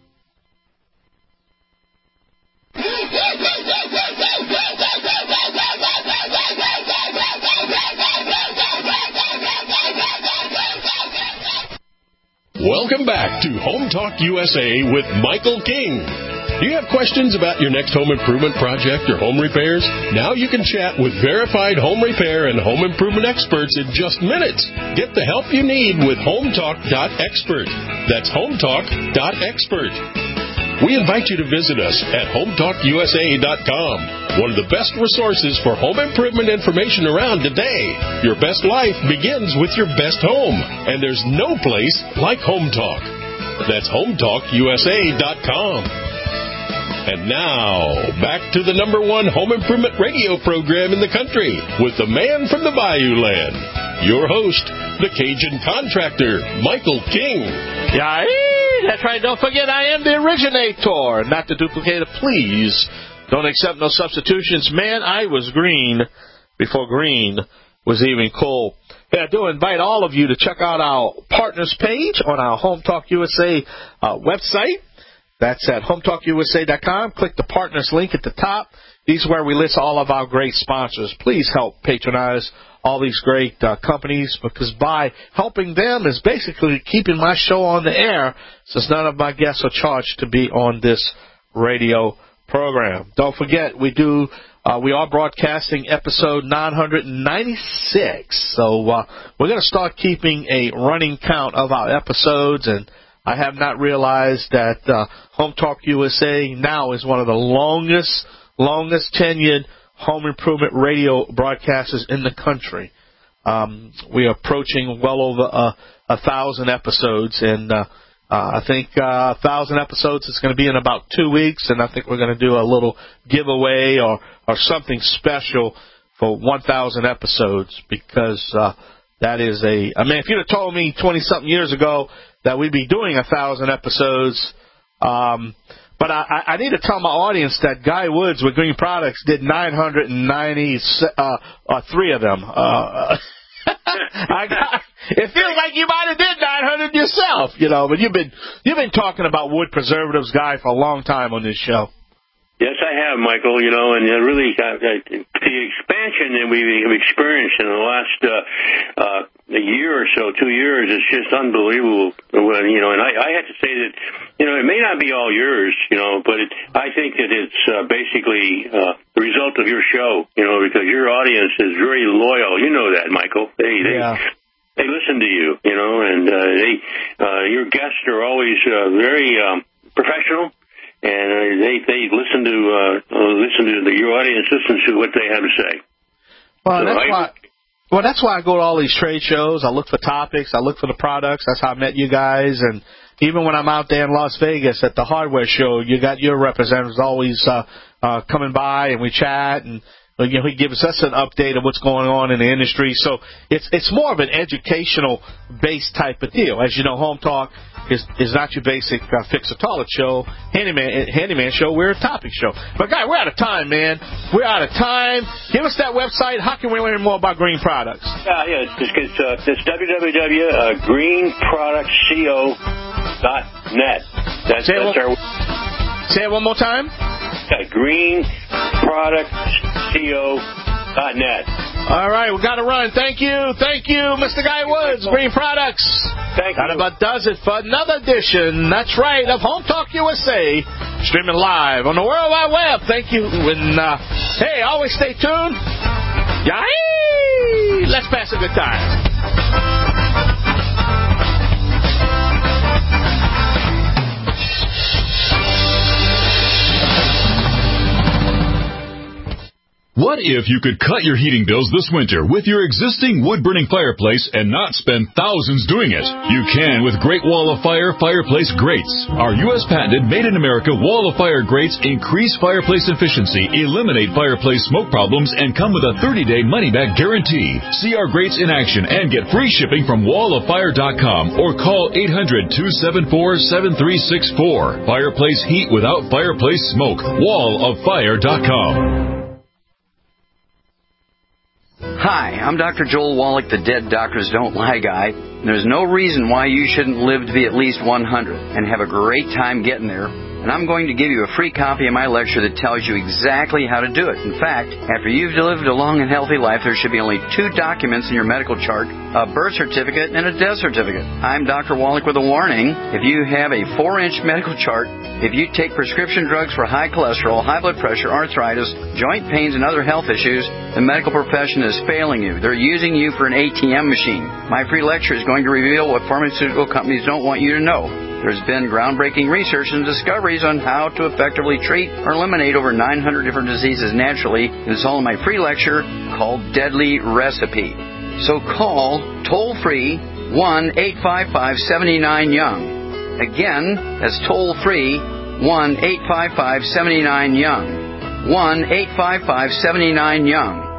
S3: Welcome back to Home Talk U S A with Michael King. Do you have questions about your next home improvement project or home repairs? Now you can chat with verified home repair and home improvement experts in just minutes. Get the help you need with home talk dot expert. That's home talk dot expert. We invite you to visit us at home talk U S A dot com, one of the best resources for home improvement information around today. Your best life begins with your best home, and there's no place like Home Talk. That's home talk U S A dot com. And now, back to the number one home improvement radio program in the country with the man from the Bayou Land, your host, the Cajun contractor, Michael King.
S4: Yeah, that's right. Don't forget, I am the originator, not the duplicator. Please don't accept no substitutions. Man, I was green before green was even cool. Yeah, I do invite all of you to check out our partners page on our Home Talk U S A uh, website. That's at home talk U S A dot com. Click the partners link at the top. These are where we list all of our great sponsors. Please help patronize all these great uh, companies, because by helping them is basically keeping my show on the air, since none of my guests are charged to be on this radio program. Don't forget, we do uh, we are broadcasting episode nine ninety-six. So uh, we're going to start keeping a running count of our episodes, and I have not realized that uh, Home Talk U S A now is one of the longest, longest tenured home improvement radio broadcasters in the country. Um, we are approaching well over a, a thousand episodes, and uh, Uh, I think uh, a thousand episodes is going to be in about two weeks, and I think we're going to do a little giveaway or, or something special for one thousand episodes because uh, that is a. I mean, if you'd have told me twenty-something years ago that we'd be doing a thousand episodes, um, but I, I need to tell my audience that Guy Woods with Green Products did nine hundred ninety, uh, uh, three of them. Uh, I got, it feels like you might have did nine hundred yourself, you know. But you've been you've been talking about wood preservatives, Guy, for a long time on this show.
S15: Yes, I have, Michael. You know, and uh, really uh, the expansion that we've experienced in the last uh, uh, a year or so, two years, is just unbelievable. When, you know, and I, I have to say that, you know, it may not be all yours, you know, but it, I think that it's uh, basically uh, the result of your show, you know, because your audience is very loyal. You know that, Michael. They, they,
S4: yeah.
S15: they listen to you, you know, and uh, they, uh, your guests are always uh, very um, professional. And uh, they they listen to uh, uh, listen to the, your audience listens to what they have to say.
S4: Well,
S15: so
S4: that's
S15: I,
S4: why. Well, that's why I go to all these trade shows. I look for topics. I look for the products. That's how I met you guys. And even when I'm out there in Las Vegas at the hardware show, you got your representatives always uh, uh, coming by, and we chat, and you know, he gives us an update of what's going on in the industry. So it's it's more of an educational based type of deal. As you know, Home Talk is is not your basic uh, fix a toilet show, handyman handyman show. We're a topic show. But guy, we're out of time, man. We're out of time. Give us that website. How can we learn more about Green Products?
S15: Yeah, yeah. It's, it's, uh, it's w w w dot green products co dot net. That's,
S4: say,
S15: that's
S4: it one,
S15: our.
S4: Say it one more time.
S15: Yeah, green products co dot net.
S4: All right, we got to run. Thank you. Thank you, Mister Guy Woods, Green Products.
S15: Thank
S4: that
S15: you.
S4: That about does it for another edition, that's right, of Home Talk U S A, streaming live on the World Wide Web. Thank you. And, uh, hey, always stay tuned. Yay! Let's pass a good time.
S21: What if you could cut your heating bills this winter with your existing wood-burning fireplace and not spend thousands doing it? You can with Great Wall of Fire Fireplace Grates. Our U S patented made-in-America Wall of Fire grates increase fireplace efficiency, eliminate fireplace smoke problems, and come with a thirty-day money-back guarantee. See our grates in action and get free shipping from wall of fire dot com or call eight hundred, two seven four, seven three six four. Fireplace heat without fireplace smoke. wall of fire dot com.
S11: Hi, I'm Doctor Joel Wallach, the Dead Doctors Don't Lie guy. There's no reason why you shouldn't live to be at least one hundred and have a great time getting there. And I'm going to give you a free copy of my lecture that tells you exactly how to do it. In fact, after you've lived a long and healthy life, there should be only two documents in your medical chart, a birth certificate and a death certificate. I'm Doctor Wallach with a warning. If you have a four-inch medical chart, if you take prescription drugs for high cholesterol, high blood pressure, arthritis, joint pains, and other health issues, the medical profession is failing you. They're using you for an A T M machine. My free lecture is going to reveal what pharmaceutical companies don't want you to know. There's been groundbreaking research and discoveries on how to effectively treat or eliminate over nine hundred different diseases naturally. It's all in my free lecture called Deadly Recipe. So call toll-free one eight five five, seven nine, young. Again, that's toll-free one eight five five, seven nine, young. one eight five five, seven nine, young.